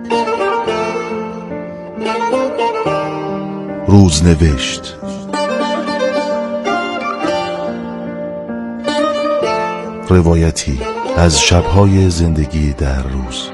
روزنوشت. روایتی از شب‌های زندگی در روز.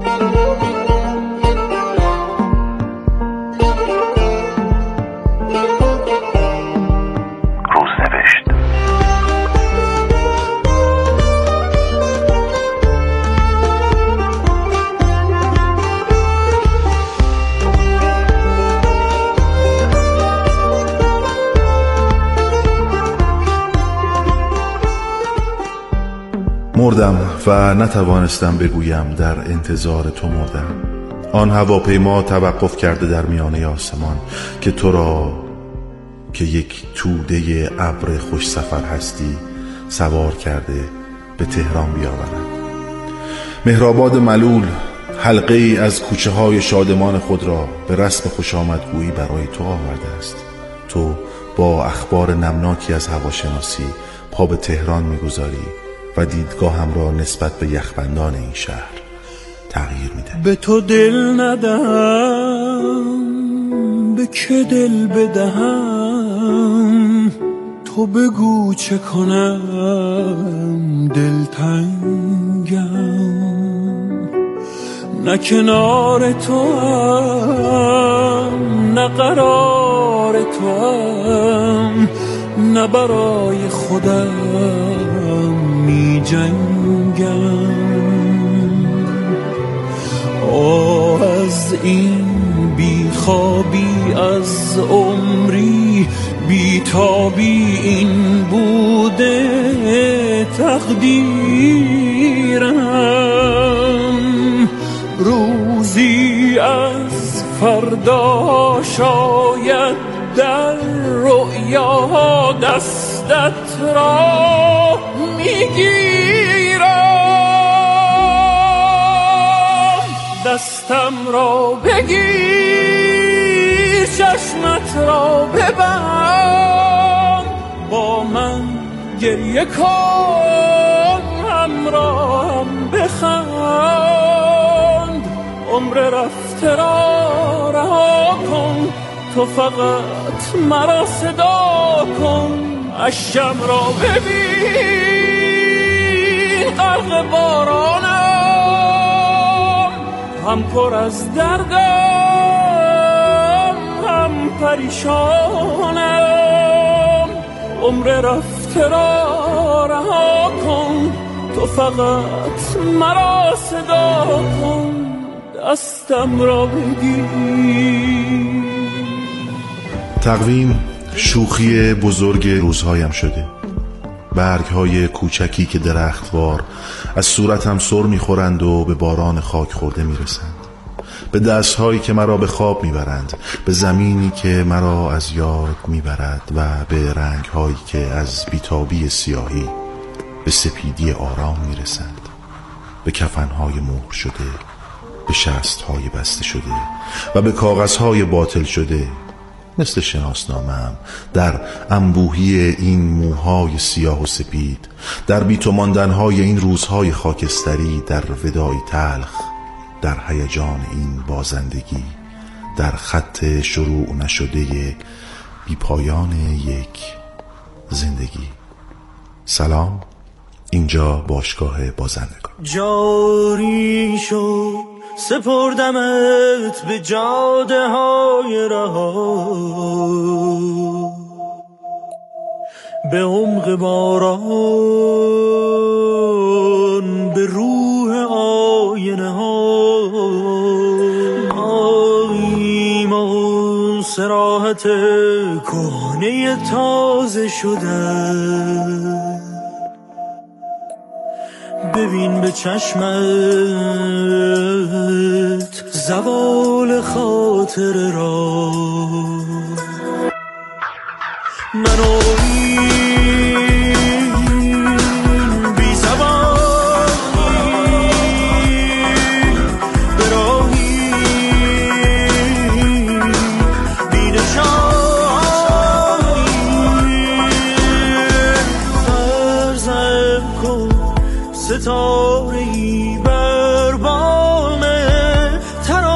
مردم و نتوانستم بگویم در انتظار تو مردم. آن هواپیما توقف کرده در میانه آسمان که تو را که یک توده ابر خوش سفر هستی سوار کرده به تهران بیاورد. مهرآباد ملول حلقه ای از کوچه های شادمان خود را به رسم خوش آمدگویی برای تو آورده است. تو با اخبار نمناکی از هواشناسی پا به تهران میگذاری و دیدگاهم را نسبت به یخبندان این شهر تغییر میده. به تو دل ندهم، به که دل بدهم؟ تو بگو چه کنم، دلتنگم. نه کنار تو هم، نه قرار تو هم، نه برای خودم می جنگم. از این بیخوابی از عمری، بیتابی این بوده تقدیرم. روزی از فردا شاید در رؤیا دستت را میگیرم. دستم را بگیر، چشمت را ببند، با من گریه کن، همراهم بخند. عمر رفته را رها کن، تو فقط مرا صدا کن. اشکم را ببین غرق بارانم، هم پر از دردم هم پریشانم. عمر رفته را رها کن، تو فقط مرا صدا کن. دستم را بگیر. تقویم شوخی بزرگ روزهایم شده. برگ‌های کوچکی که درختوار از صورتم سر می‌خورند و به باران خاک خورده می‌رسند، به دست‌هایی که مرا به خواب می‌برند، به زمینی که مرا از یاد می‌برد و به رنگ‌هایی که از بیتابی سیاهی به سپیدی آرام می‌رسند، به کفن‌های مهر شده، به شست‌های بسته شده و به کاغذهای باطل شده، مثل شناسنامه‌ام در انبوهی این موهای سیاه و سپید، در بی‌تو ماندن‌های این روزهای خاکستری، در وداعی تلخ، در هیجان این بازندگی، در خط شروع نشده بی پایان یک زندگی. سلام، اینجا باشگاه بازندگان. جاری شد سپردمت به جاده های رها، به عمق باران، به روح آینه ها. آییم سراحت کهنه تازه شده، ببین به چشمت زوال خاطر را. منو این بی زبانی به راهی بی نشانی فرزم کن. ستاره‌ای بر بام ترانه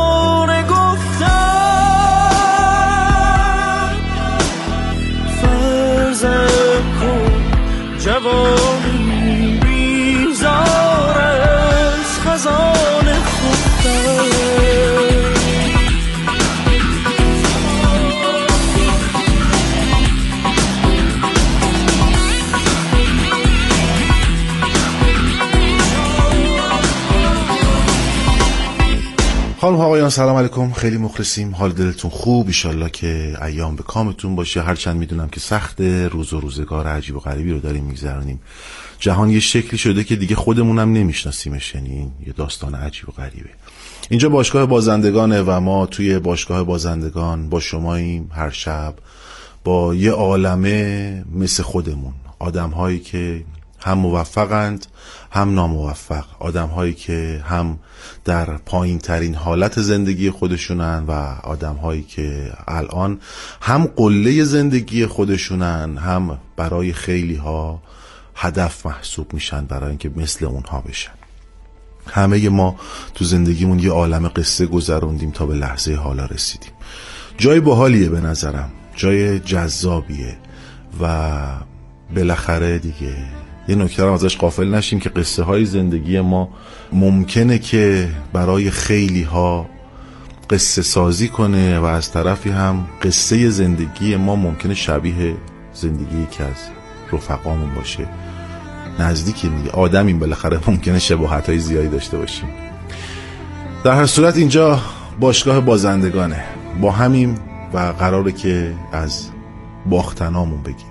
خانم آقایان سلام علیکم، خیلی مخلصیم. حال دلتون خوب؟ ایشالله که ایام به کامتون باشه. هرچند میدونم که سخته، روز و روزگار عجیب و غریبی رو داریم میگذرونیم. جهان یه شکلی شده که دیگه خودمونم نمیشناسیمش، یعنی یه داستان عجیب و غریبه. اینجا باشگاه بازندگانه و ما توی باشگاه بازندگان با شماییم هر شب با یه عالمه مثل خودمون، آدم‌هایی که هم موفقند هم ناموفق، آدم‌هایی که هم در پایین ترین حالت زندگی خودشونن و آدم‌هایی که الان هم قله زندگی خودشونن، هم برای خیلی ها هدف محسوب میشن برای اینکه مثل اونها بشن. همه ما تو زندگیمون یه عالم قصه گذروندیم تا به لحظه حالا رسیدیم. جای باحالیه به نظرم، جای جذابیه و بالاخره دیگه یه نکته رو ازش غافل نشیم که قصه های زندگی ما ممکنه که برای خیلی ها قصه سازی کنه و از طرفی هم قصه زندگی ما ممکنه شبیه زندگی که از رفقامون باشه. نزدیکیم دیگه، آدمیم، بالاخره ممکنه شباهت های زیادی داشته باشیم. در هر صورت اینجا باشگاه بازندگانه، با همیم و قراره که از باختنامون بگیم.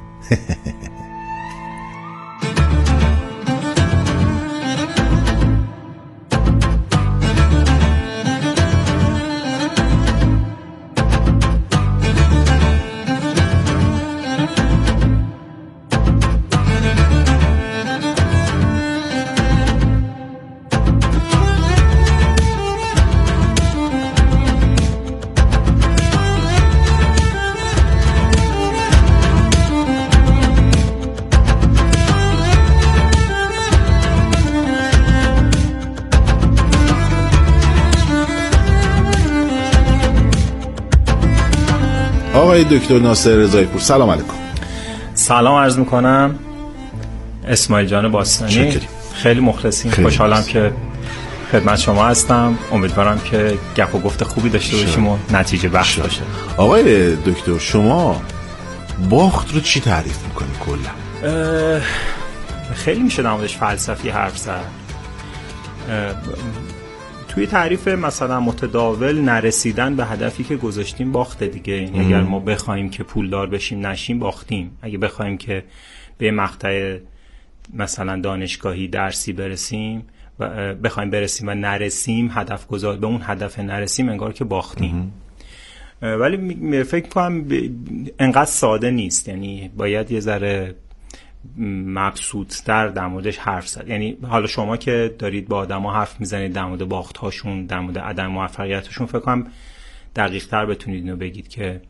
آقای دکتر ناصر رضایی پور، سلام علیکم. سلام عرض میکنم. اسماعیل جان باستانی. شکریم. خیلی مخلصیم، خوشحالم که خدمت شما هستم. امیدوارم که گپ و گفت خوبی داشته باشیم و نتیجه بخش باشه. آقای دکتر، شما باخت رو چی تعریف میکنی کلا؟ خیلی میشه در موردش فلسفی حرف زد. توی تعریف مثلا متداول نرسیدن به هدفی که گذاشتیم باخته دیگه. یعنی اگر ما بخوایم که پولدار بشیم نشیم باختیم. اگه بخوایم که به مقطع مثلا دانشگاهی درسی برسیم و بخوایم برسیم و نرسیم، هدف گذار به اون هدف نرسیم، انگار که باختیم. ولی فکر کنم انقدر ساده نیست. یعنی باید یه ذره مبسوط‌تر در موردش حرف زد. یعنی حالا شما که دارید با آدم‌ها حرف میزنید در مورد باخت‌هاشون، در مورد عدم موفقیتشون، فکر کنم دقیق‌تر بتونید اینو بگید که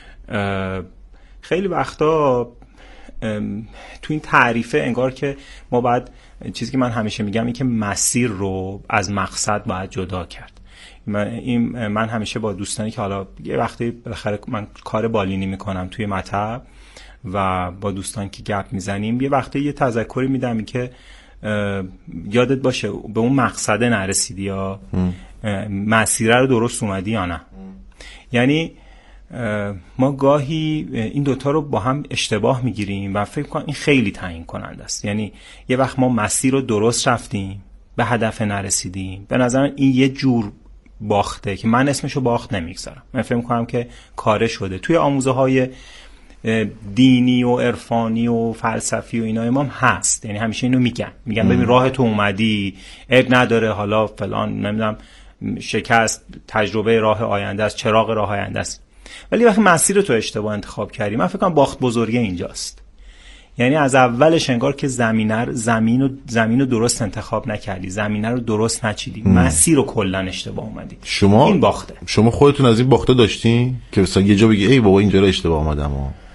خیلی وقتا تو این تعریفه انگار که ما باید، چیزی که من همیشه میگم این که مسیر رو از مقصد باید جدا کرد. من همیشه با دوستانی که حالا یه وقتی بالاخره من کار بالینی میکنم توی مطب و با دوستان که گپ میزنیم، یه وقتی یه تذکری میدم این که یادت باشه به اون مقصد نرسیدی یا مسیر رو درست اومدی یا نه. یعنی ما گاهی این دوتا رو با هم اشتباه میگیریم و فکر کنم این خیلی تعیین کننده است. یعنی یه وقت ما مسیر رو درست رفتیم به هدف نرسیدیم، به نظر این یه جور باخته که من اسمشو باخت نمیگذارم. من فکر میکنم که کاره شده. توی آموزه های دینی و عرفانی و فلسفی و اینا امام هست. یعنی همیشه اینو میگن ببین راه تو اومدی، عیب نداره، حالا فلان نمیدونم شکست تجربه راه آینده است، چراغ راه آینده است. ولی وقتی مسیر تو اشتباه انتخاب کردی، من فکر کنم باخت بزرگه اینجاست. یعنی از اولش انگار که زمین رو درست انتخاب نکردی، زمینه رو درست نچیدی، مسیر رو کلا اشتباه اومدی. این باخته. شما خودتون از این باخته داشتین که مثلا یه جا بگی ای بابا اینجا رو اشتباه اومدم؟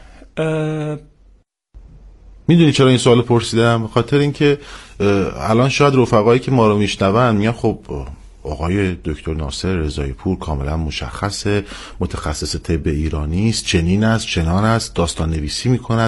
میدونی چرا این سوال پرسیدم؟ به خاطر اینکه الان شاید رفقایی که ما رو میشنون میگن خب آقای دکتر ناصر رضایی پور کاملا مشخصه، متخصص طب ایرانی است، چنین است چنان است، داستان نویسی میکند،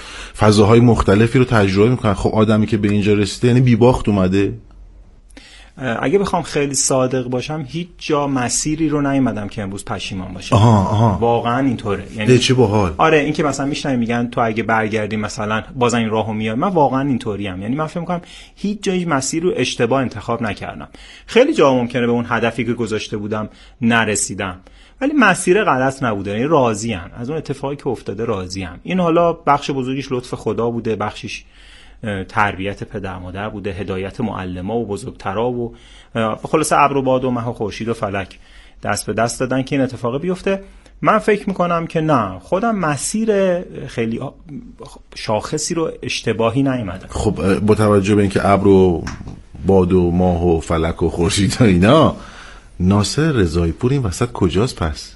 فضاهای مختلفی رو تجربه میکند. خب آدمی که به اینجا رسیده یعنی بی باخت اومده؟ اگه بخوام خیلی صادق باشم هیچ جا مسیری رو نیومدم که امروز پشیمان باشم. واقعا اینطوره. یعنی چه باحال. آره این که مثلا میشنن میگن تو اگه برگردی مثلا باز این راهو میای، من واقعا اینطوریم. یعنی من فکر می‌کنم هیچ جایی مسیر رو اشتباه انتخاب نکردم. خیلی جا ممکنه به اون هدفی که گذاشته بودم نرسیدم، ولی مسیر غلط نبوده. یعنی راضی‌ام از اون اتفاقی که افتاده، راضی‌ام. این حالا بخش بزرگیش لطف خدا بوده، بخشش تربیت پدر مادر بوده، هدایت معلما و بزرگترا و خلاص ابر و باد و مه و خورشید و فلک دست به دست دادن که این اتفاق بیفته. من فکر میکنم که نه، خودم مسیر خیلی شاخصی رو اشتباهی نیومدم. خب با توجه به اینکه ابر و باد و ماه و فلک و خورشید و اینا، ناصر رضایی پور این وسط کجاست پس؟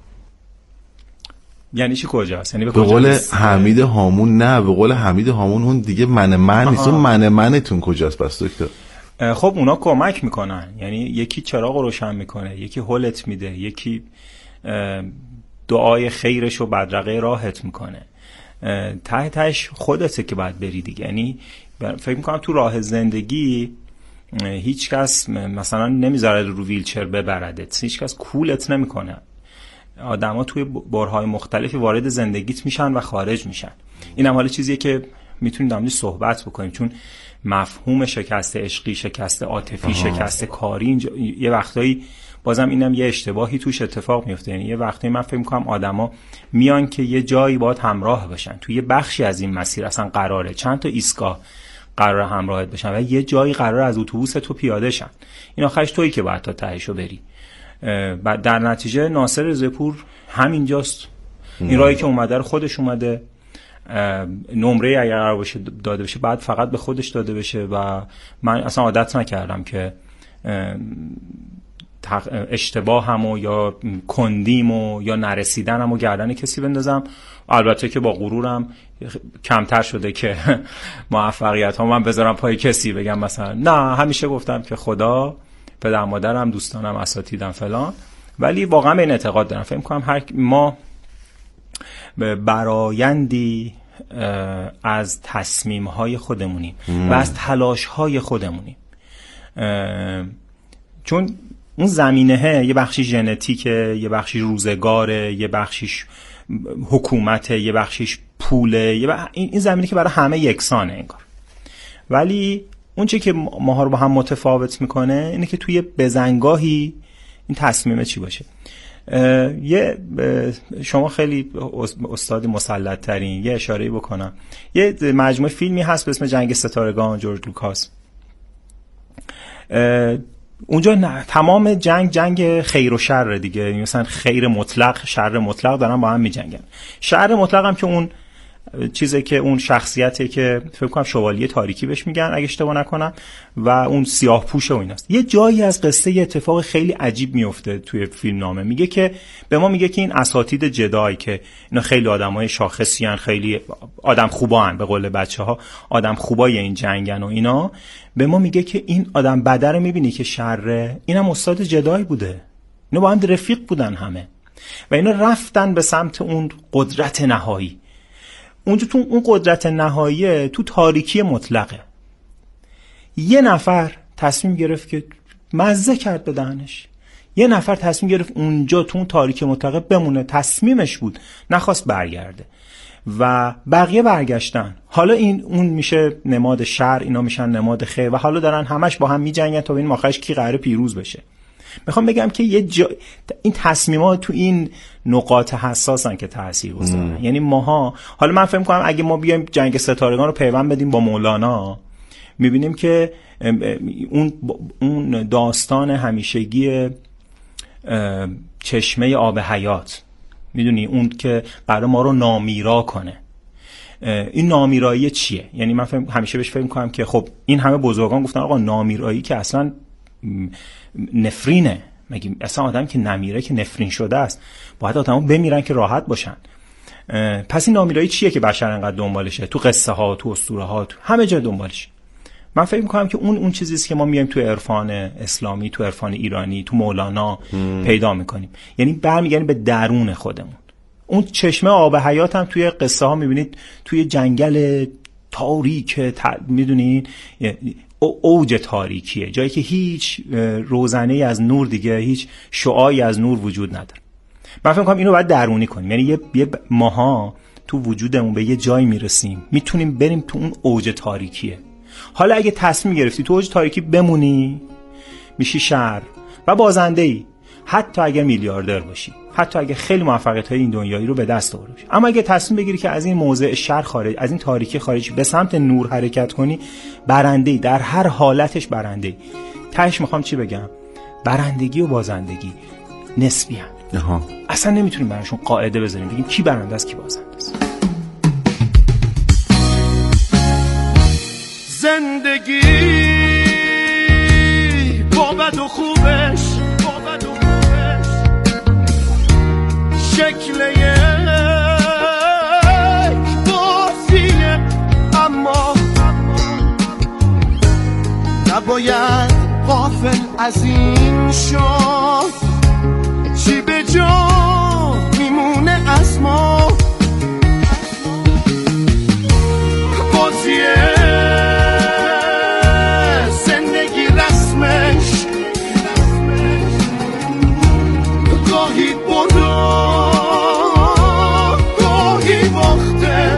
یعنی چی کجاست؟ یعنی به قول حمید هامون، نه به قول حمید هامون اون دیگه من نیست، اون منتون کجاست پس دکتر؟ خب اونا کمک میکنن. یعنی یکی چراغ روشن میکنه، یکی هولت میده، یکی دعای خیرش و بدرقه راهت میکنه. ته تهش خودته که باید بری دیگه. یعنی فکر میکنم تو راه زندگی هیچ کس مثلا نمیذاره رو ویلچر ببردت، هیچ کس کولت نمیکنه. آدما توی برهای مختلفی وارد زندگیت میشن و خارج میشن. این هم حالا چیزیه که میتونیم در موردش صحبت بکنیم، چون مفهوم شکست عشقی، شکست عاطفی، شکست کاری یه وقتایی بازم اینم یه اشتباهی توش اتفاق میفته. یعنی یه وقتایی من فکر می‌کنم آدما میان که یه جایی باهات همراه بشن، توی یه بخشی از این مسیر اصلا قراره چند تا ایستگاه قرار همراهت بشن و یه جایی قرار از اتوبوس تو پیاده شن. این آخرش تویی که باید تا تهشو بری. بعد در نتیجه ناصر رضایی پور همینجاست. این راهی که اومده رو خودش اومده. نمره اگر قرار باشه داده بشه بعد فقط به خودش داده بشه و من اصلا عادت نکردم که اشتباهمو یا کندیمو یا نرسیدنمو گردن کسی بندازم. البته که با غرورم کمتر شده که موفقیت ها من بذارم پای کسی بگم مثلا نه، همیشه گفتم که خدا، پدر مادرم، دوستانم، اساتیدم فلان. ولی واقعا به این اعتقاد دارم، فکر می‌کنم ما برایندی از تصمیم‌های خودمونیم و از تلاش‌های خودمونیم. چون اون زمینه یه بخشی ژنتیکه، یه بخشی روزگاره، یه بخشیش حکومته، یه بخشیش پوله، این زمینه که برای همه یکسانه انگار. ولی اون چه که ماها رو با هم متفاوت میکنه اینه که توی بزنگاهی این تصمیمه چی باشه. شما خیلی استاد مسلط ترین، یه اشاره بکنم. یه مجموعه فیلمی هست به اسم جنگ ستارگان، جورج لوکاس. اونجا تمام جنگ خیر و شر دیگه، مثلا خیر مطلق، شر مطلق دارن با هم میجنگن. شر مطلق هم که اون چیزی که اون شخصیتی که فکر کنم شوالیه تاریکی بهش میگن اگه اشتباه نکنم و اون سیاه پوشه و ایناست. یه جایی از قصه یه اتفاق خیلی عجیب میفته توی فیلم نامه. میگه که به ما میگه که این اساتید جدای که اینا خیلی آدمای شاخصی ان، خیلی آدم خوبان، به قول بچه‌ها آدم خوبای این جنگن و اینا، به ما میگه که این آدم بده رو میبینی که شره، اینم استاد جدای بوده، اینا با هم رفیق بودن همه و اینا رفتن به سمت اون قدرت نهایی. اونجا تو اون قدرت نهایی تو تاریکی مطلقه. یه نفر تصمیم گرفت که مزه کرد به دهنش، یه نفر تصمیم گرفت اونجا تو اون تاریکی مطلقه بمونه، تصمیمش بود، نخواست برگرده و بقیه برگشتن. حالا اون میشه نماد شر، اینا میشن نماد خیر و حالا دارن همش با هم میجنگن تا ببینیم آخرش کی قراره پیروز بشه. میخوام بگم که این تصمیمات تو این نقاط حساسن که تأثیر گذارن. یعنی ماها، حالا من فکر می‌کنم اگه ما بیایم جنگ ستارگان رو پیوند بدیم با مولانا، میبینیم که اون داستان همیشگی چشمه آب حیات، میدونی اون که قرار ما رو نامیرا کنه، این نامیرایی چیه؟ یعنی من همیشه بهش فکر می‌کنم که خب این همه بزرگان گفتن آقا نامیرایی که اصلا نفرینه، مگه اصلا آدم که نمیره که نفرین شده است، باید آدم‌ها بمیرن که راحت باشن. پس این نامیرایی چیه که بشر انقدر دنبالشه؟ تو قصه ها، تو اسطوره ها، تو همه جا دنبالشه. من فکر می‌کنم که اون چیزی است که ما میایم تو عرفان اسلامی، تو عرفان ایرانی، تو مولانا پیدا می‌کنیم. یعنی برمیگردیم به درون خودمون. اون چشمه آب حیات هم توی قصه ها می‌بینید، توی جنگل تاریک، می‌دونین اوج تاریکیه، جایی که هیچ روزنه‌ای از نور دیگه، هیچ شعاعی از نور وجود نداره. من فکر می‌کنم اینو باید درونی کنیم، یعنی یه ماها تو وجودمون به یه جایی میرسیم میتونیم بریم تو اون اوج تاریکیه. حالا اگه تصمیم گرفتی تو اوج تاریکی بمونی میشی شر و بازنده‌ای، حتی اگه میلیاردر باشی، حتی اگه خیلی موفقیت‌های این دنیایی رو به دست آوری باشی. اما اگه تصمیم بگیری که از این موضع شر خارج، از این تاریکی خارج، به سمت نور حرکت کنی، برنده‌ای، در هر حالتش برنده‌ای. تهش میخوام چی بگم؟ برندگی و بازندگی نسبی هم. اصلا نمیتونیم براشون قاعده بذاریم بگیم کی برنده است کی بازنده است. زندگی با بد و خوبش، شکل یک بازیه، اما نباید غافل از این شد چی به جا میمونه از ما. بازیه زندگی رسمش گاهی برده گاهی باخته،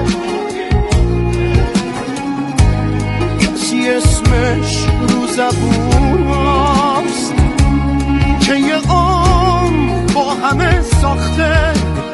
کسی اسمش رو زبون هست که یه عمر با همه ساخته.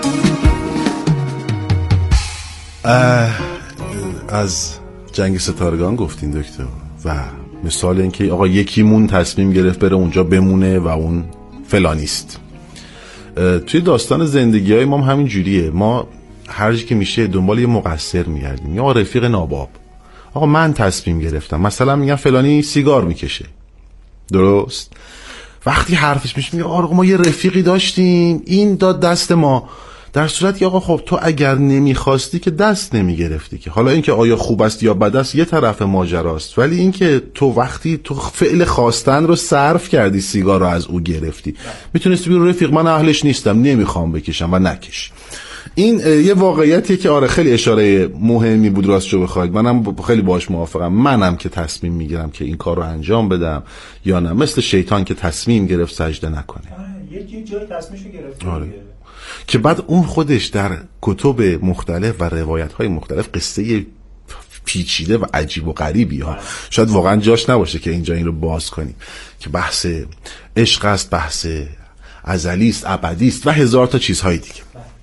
از جنگ ستارگان گفتین دکتر و مثال این که آقا یکیمون تصمیم گرفت بره اونجا بمونه و اون فلانیست. توی داستان زندگی های ما هم همین جوریه. ما هر جایی که میشه دنبال یه مقصر میگردیم، یا رفیق ناباب. آقا من تصمیم گرفتم، مثلا میگم فلانی سیگار میکشه، درست؟ وقتی حرفش میشه میگه آقا ما یه رفیقی داشتیم این داد دست ما، در صورتی که آقا خب تو اگر نمیخواستی که دست نمیگرفتی که. حالا اینکه آیا خوب است یا بد است یه طرف ماجراست، ولی اینکه تو وقتی تو فعل خواستن رو صرف کردی سیگار رو از او گرفتی، میتونستی بگی رفیق من اهلش نیستم نمیخوام بکشم و نکش. این یه واقعیتیه که آره خیلی اشاره مهمی بود راستشو بخواید، منم خیلی باهاش موافقم. منم که تصمیم میگیرم که این کار رو انجام بدم یا نه، مثل شیطان که تصمیم گرفت سجده نکنه. یه جای تصمیمشو گرفت. آره. که بعد اون خودش در کتب مختلف و روایت‌های مختلف قصه پیچیده و عجیب و غریبی ها، شاید واقعا جاش نباشه که اینجا این رو باز کنیم که بحث عشق است، بحث ازلی است، ابدی است و هزار تا چیزهای دیگه.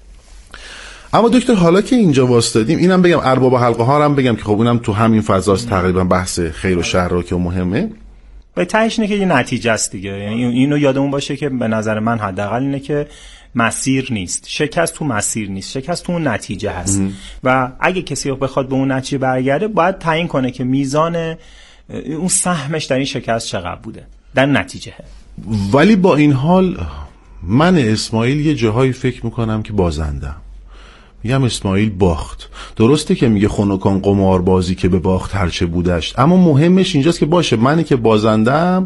اما دکتر حالا که اینجا واسطادیم اینم بگم، ارباب حلقه ها هم بگم که خب اونم تو همین فضاست تقریبا، بحث خیر و شر رو که مهمه. به تهش اینه که یه نتیجه است دیگه. یعنی اینو یادمون باشه که به نظر من حداقل اینه که مسیر نیست، شکست تو مسیر نیست، شکست تو اون نتیجه هست. و اگه کسی بخواد به اون نتیجه برگرده باید تعیین کنه که میزان اون سهمش در این شکست چقدر بوده در نتیجه. ولی با این حال من اسماعیل یه جاهایی فکر میکنم که بازندم. میگم اسماعیل باخت، درسته که میگه خنکان قمار بازی که به باخت هرچه بودشت، اما مهمش اینجاست که باشه منی که بازندم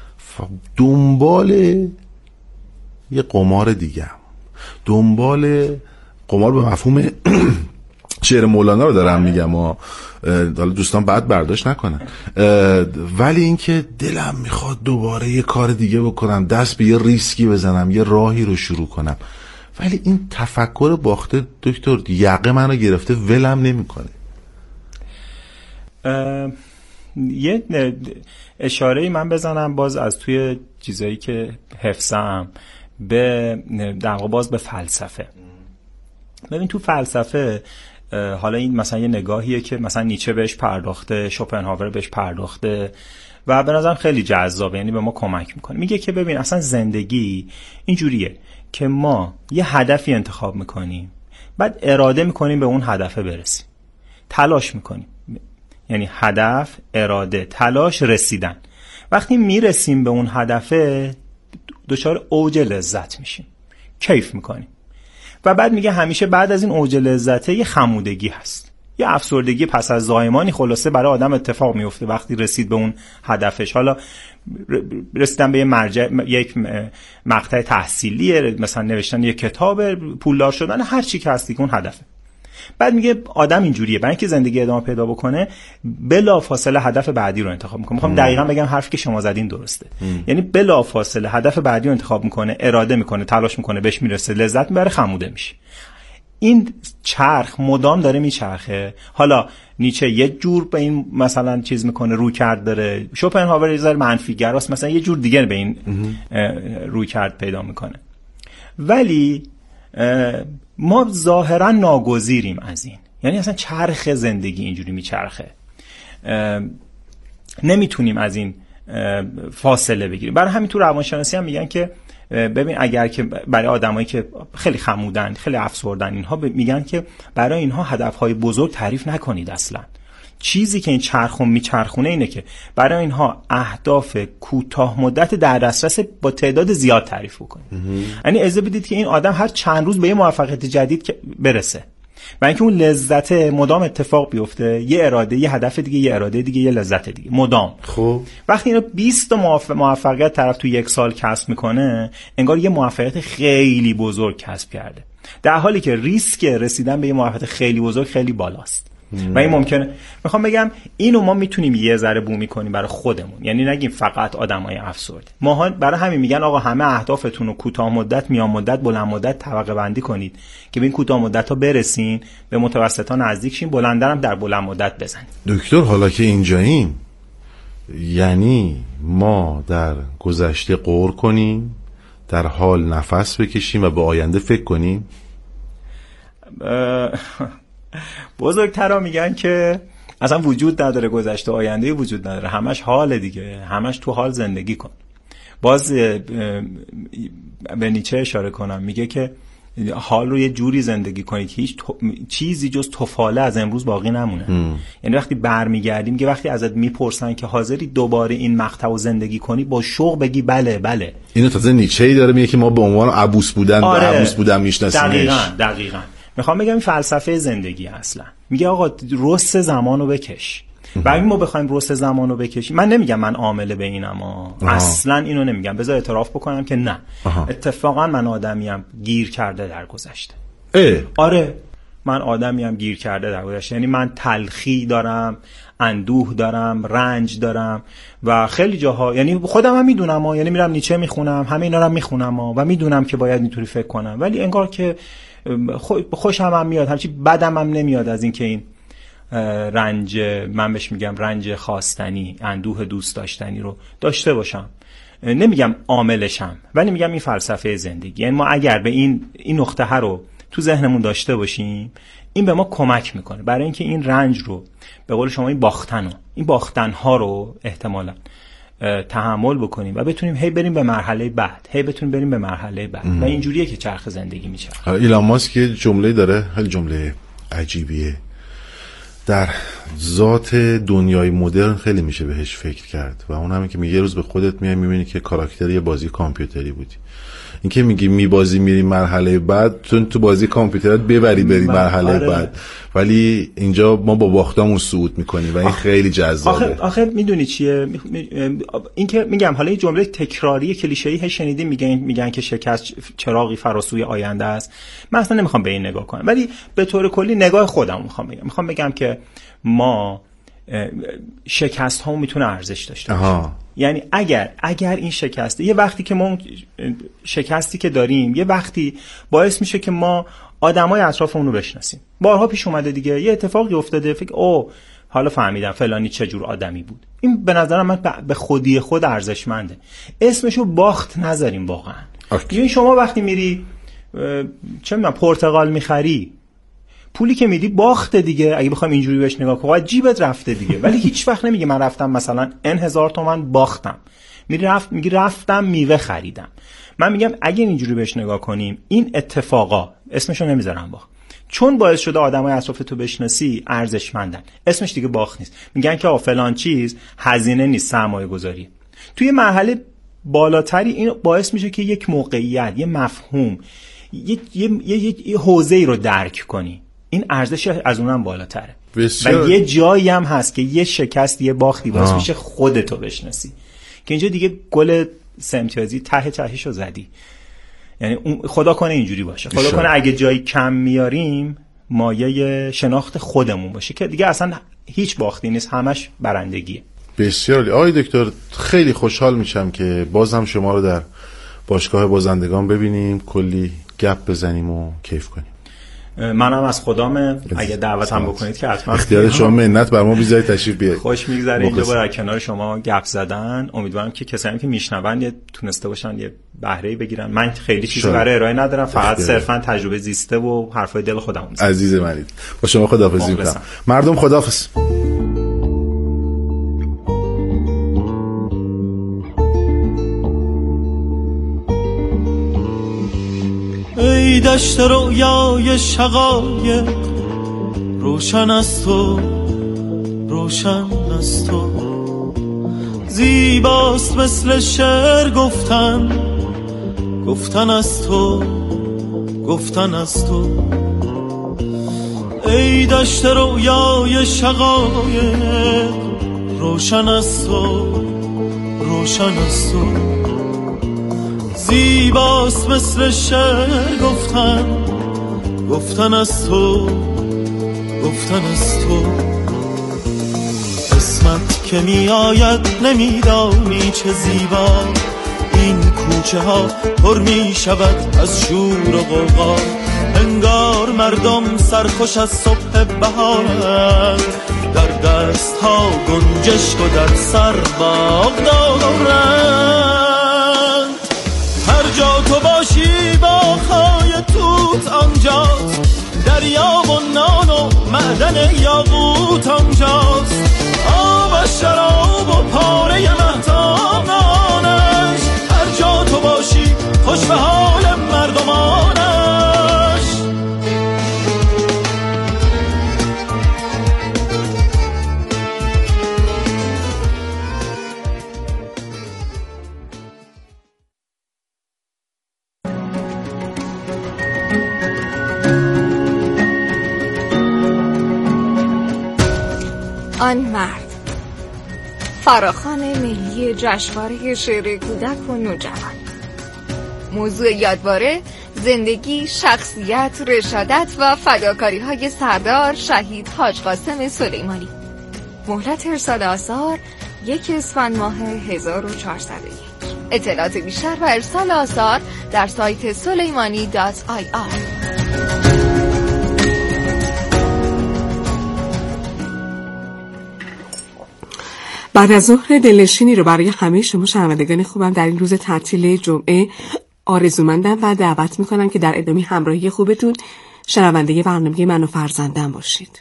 دنبال یه قمار دیگه، دنبال قمار به مفهوم شعر مولانا رو دارم میگم، حالا دوستان بعد برداشت نکنن، ولی اینکه دلم میخواد دوباره یه کار دیگه بکنم، دست به یه ریسکی بزنم، یه راهی رو شروع کنم. ولی این تفکر باخته دکتر یقه منو گرفته، ولم نمیکنه. یه اشاره‌ای من بزنم باز از توی چیزایی که حفظم، به در واقع باز به فلسفه. ببین تو فلسفه حالا این مثلا یه نگاهیه که مثلا نیچه بهش پرداخته، شوپنهاور بهش پرداخته و به نظرم خیلی جذابه، یعنی به ما کمک میکنه. میگه که ببین اصلا زندگی اینجوریه که ما یه هدفی انتخاب میکنیم، بعد اراده میکنیم به اون هدف برسیم، تلاش میکنیم، یعنی هدف، اراده، تلاش، رسیدن. وقتی میرسیم به اون هدفه دچار اوج لذت میشیم، کیف میکنیم. و بعد میگه همیشه بعد از این اوج لذته یه خمودگی هست، یه افسردگی پس از زایمانی خلاصه برای آدم اتفاق میفته وقتی رسید به اون هدفش. حالا رسیدن به یک مقطع تحصیلی، مثلا نوشتن یک کتاب، پولدار شدن، هر چی که هستی که اون هدفه. بعد میگه آدم اینجوریه، برای اینکه زندگی ادامه پیدا بکنه بلا فاصله هدف بعدی رو انتخاب میکنه. میخوام دقیقاً بگم حرفی که شما زدین درسته. یعنی بلا فاصله هدف بعدی رو انتخاب میکنه، اراده میکنه، تلاش میکنه، بهش میرسه، لذت میبره، خموده میشه. این چرخ مدام داره میچرخه. حالا نیچه یه جور به این مثلا چیز میکنه، روی کرد داره، شوپنهاور یه ذره منفی‌گراست، مثلا یه جور دیگه به این روی کرد پیدا میکنه. ولی ما ظاهرا ناگزیریم از این، یعنی اصلا چرخ زندگی اینجوری میچرخه، نمیتونیم از این فاصله بگیریم. برای همین تو روانشناسی هم میگن که ببین اگر که برای آدمایی که خیلی خمودن، خیلی افسردن، اینها میگن که برای اینها هدفهای بزرگ تعریف نکنید اصلا. چیزی که این چرخون میچرخونه اینه که برای اینها اهداف کوتاه مدت در دسترس با تعداد زیاد تعریف بکنید. یعنی اجازه بدید که این آدم هر چند روز به یه موفقیت جدید برسه، برای اینکه اون لذت مدام اتفاق بیفته، یه اراده، یه هدف دیگه، یه اراده دیگه، یه لذت دیگه مدام. خب وقتی اینو 20 موفقیت طرف تو یک سال کسب میکنه، انگار یه موفقیت خیلی بزرگ کسب کرده، در حالی که ریسک رسیدن به یه موفقیت خیلی بزرگ خیلی بالاست. و این ممکنه، میخوام بگم اینو ما میتونیم یه ذره بومی کنیم برای خودمون، یعنی نگیم فقط آدمای افسرده. ما برای همین میگن آقا همه اهدافتون رو کوتاه مدت، میان مدت، بلند مدت طبقه بندی کنید که به این کوتاه مدت ها برسین، به متوسط ها نزدیک شین، بلندتر هم در بلند مدت بزنید. دکتر حالا که اینجاییم، یعنی ما در گذشته غور کنیم، در حال نفس بکشیم و به آینده فکر کنیم؟ بزرگترا میگن که اصلا وجود نداره گذشته، آینده وجود نداره، همش حال دیگه، همش تو حال زندگی کن. باز به نیچه اشاره کنم، میگه که حال رو یه جوری زندگی کنید که هیچ چیزی جز تفاله از امروز باقی نمونه. یعنی وقتی برمیگردیم که وقتی ازت میپرسن که حاضری دوباره این مقطع رو زندگی کنی، با شوق بگی بله بله. اینو تازه نیچه‌ای داره میگه که ما به عنوان عبوس بودن عبوس بودن میشناسیمش. دقیقاً. میخوام بگم این فلسفه زندگی اصلا میگه آقا رس زمانو بکش. برای ما بخوایم رس زمانو بکشیم، من نمیگم من عامل به اینم، اصلا اینو نمیگم، بذار اعتراف بکنم که نه. اتفاقا من آدمیم گیر کرده در گذشته. آره من آدمیم گیر کرده در گذشته، یعنی من تلخی دارم، اندوه دارم، رنج دارم و خیلی جاها، یعنی خودم هم میدونم، یعنی میرم نیچه میخونم، همه اینا رو میخونم و میدونم که باید اینطوری فکر کنم، ولی انگار که خوشم هم میاد، همچی بدم هم نمیاد از این که این رنج، من بهش میگم رنج خواستنی، اندوه دوست داشتنی رو داشته باشم. نمیگم عاملشم، ولی میگم این فلسفه زندگی. یعنی ما اگر به این نقطه رو تو ذهنمون داشته باشیم، این به ما کمک میکنه برای اینکه این رنج رو، به قول شما این باختنها رو احتمالاً تحمل بکنیم و بتونیم هی بریم به مرحله بعد، و اینجوریه که چرخ زندگی میچرخه. ایلان ماسک یه جمله داره، خیلی جمله عجیبیه، در ذات دنیای مدرن خیلی میشه بهش فکر کرد و اون همین که میگه یه روز به خودت میای میبینی که کاراکتر یه بازی کامپیوتری بودی. این که میگی میبازی میری مرحله بعد، تو بازی کامپیوترات بری مرحله بعد، ولی اینجا ما با باختامون صعود میکنیم و این خیلی جذابه. آخه میدونی چیه، این که میگم حالا این جمله تکراری کلیشه‌ای شنیدیم، میگن که شکست چراغی فراسوی آینده است. من اصلا نمیخوام به این نگاه کنم، ولی به طور کلی نگاه خودم میخوام بگم که ما شکست ها میتونه ارزش داشته باشه. یعنی اگر این شکسته، یه وقتی که ما شکستی که داریم یه وقتی باعث میشه که ما آدمای اطرافمون رو بشناسیم. بارها پیش اومده دیگه، یه اتفاقی افتاده، فکر حالا فهمیدم فلانی چه جور آدمی بود. این به نظر من به خودی خود ارزشمنده. اسمشو باخت نذاریم واقعا. یعنی شما وقتی میری چه میدونم پرتقال میخری، پولی که میدی باخته دیگه، اگه بخوام اینجوری بهش نگاه کنم جیبت رفته دیگه. ولی هیچ وقت نمیگه من رفتم مثلا $1000 باختم، میگی رفتم میوه خریدم. من میگم اگه اینجوری بهش نگاه کنیم، این اتفاقا اسمشو نمیذارم باخت، چون باعث شده آدمای اطرافت رو بشناسی، ارزشمندن. اسمش دیگه باخت نیست. میگن که فلان چیز هزینه نیست، سرمایه گذاری. توی مرحله بالاتری این باعث میشه که یک موقعیت، یه مفهوم، یه حوزه‌ای رو درک کنی. این ارزش از اونم بالاتره. و یه جایی هم هست که یه شکست، یه باختی باعث میشه خودتو بشناسی، که اینجا دیگه گل سمتیازی تهشو زدی. یعنی خدا کنه اینجوری باشه، خدا کنه اگه جایی کم میاریم مایه شناخت خودمون باشه که دیگه اصلا هیچ باختی نیست، همش برندگیه. بسیار عالی. آقای دکتر خیلی خوشحال میشم که بازم شما رو در باشگاه بازندگان ببینیم، کلی گپ بزنیم و کیف کنیم. منم از خدامه، اگه دعوتم بکنید که حتما اختیار شما، منت بر ما بیزای تشریف بیارید. خوش میگذره اینجا با کنار شما گپ زدن. امیدوارم که کسایی که میشنون تونسته باشن یه بهره‌ای بگیرن. من خیلی چیزی برای ارائه ندارم، فقط صرفا تجربه زیسته و حرفای دل خودمون. عزیز منید، با شما خداحافظی می‌کنم. مردم خداحافظ. ای دشت رویای شقایق، روشن از تو، روشن از تو، زیباست مثل شعر گفتن، گفتن از تو، گفتن از تو. ای دشت رویای شقایق، روشن از تو، روشن از تو، زیباست مثل شعر گفتن، گفتن از تو، گفتن از تو. قسمت که می آید نمیدانی چه زیبا، این کوچه ها پر می شود از شور و غوغا، انگار مردم سرخوش از صبح بهارند، در دست ها گنجشک و در سر باغ دارند. هر جا تو باشی با خای توت آنجاست، دریا و نان و معدن یاقوت آنجاست، آب و شراب و پاره مهتابانش، هر جا تو باشی خوش به حال مردمانش. آن مرد، فراخوان ملی جشنواره شعر کودک و نوجوان. موضوع یادواره: زندگی، شخصیت، رشادت و فداکاری‌های سردار شهید حاج قاسم سلیمانی. مهلت ارسال آثار 1 اسفند ماه 1401. اطلاعات بیشتر و ارسال آثار در سایت suleimani.ir. بعد از ظهر دلنشینی رو برای همه شما شنوندگان خوبم در این روز تعطیل جمعه آرزومندم و دعوت میکنم که در ادامه همراهی خوبتون شنونده برنامه من و فرزندم باشید.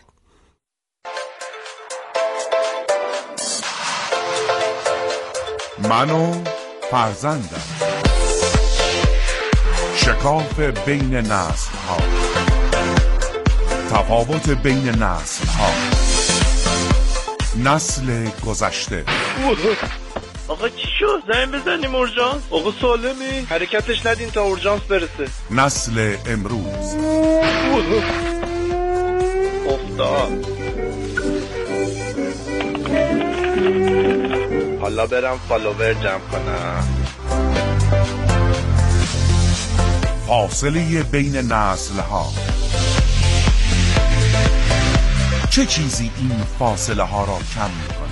من و فرزندم، شکاف بین نسل ها، تفاوت بین نسل ها، نسل گذشته. آقا چی شد؟ زنگ بزنیم اورژانس؟ آقا سالمی؟ حرکتش ندین تا اورژانس برسه. نسل امروز. افتاد. حالا برم فالوور جمع کنم. فاصله بین نسل ها. چه چیزی این فاصله ها را کم می‌کند؟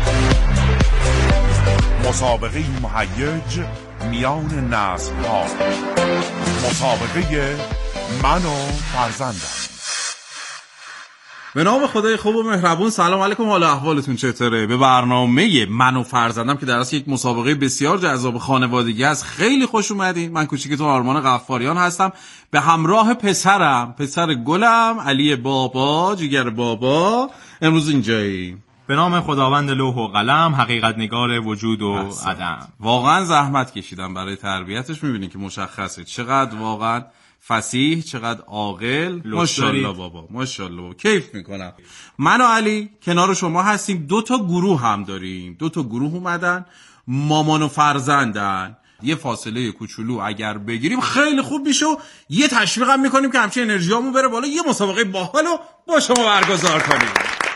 مسابقه مهیج میان نسل ها، مسابقه من و فرزندم. به نام خدای خوب و مهربون. سلام علیکم، حال احوالتون چطوره؟ به برنامه من و فرزندم که در اصل یک مسابقه بسیار جذاب خانوادگی است خیلی خوش اومدین. من کوچیکتون آرمان غفاریان هستم به همراه پسرم، پسر گلم علی بابا، جیگر بابا. امروز اینجاییم. به نام خداوند لوح و قلم، حقیقت نگار وجود و عدم. واقعا زحمت کشیدم برای تربیتش. میبینین که مشخصه چقدر واقعا فصیح، چقدر عاقل. ماشاءالله بابا، ماشاءالله بابا. کیف میکنم. من و علی کنار شما هستیم. 2 تا گروه هم داریم. 2 تا گروه اومدن، مامان و فرزندن. یه فاصله کوچولو اگر بگیریم خیلی خوب میشه و یه تشویق هم میکنیم که همچین انرژیامون بره بالا، یه مسابقه باحالو با شما برگزار کنیم.